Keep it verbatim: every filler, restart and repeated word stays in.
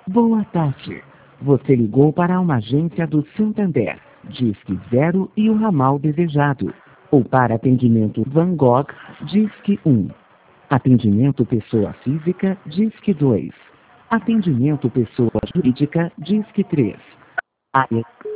Boa tarde. Você ligou para uma agência do Santander, Disque zero e o ramal desejado. Ou para atendimento Van Gogh, Disque um. Atendimento pessoa física, Disque dois. Atendimento pessoa jurídica, Disque três. Área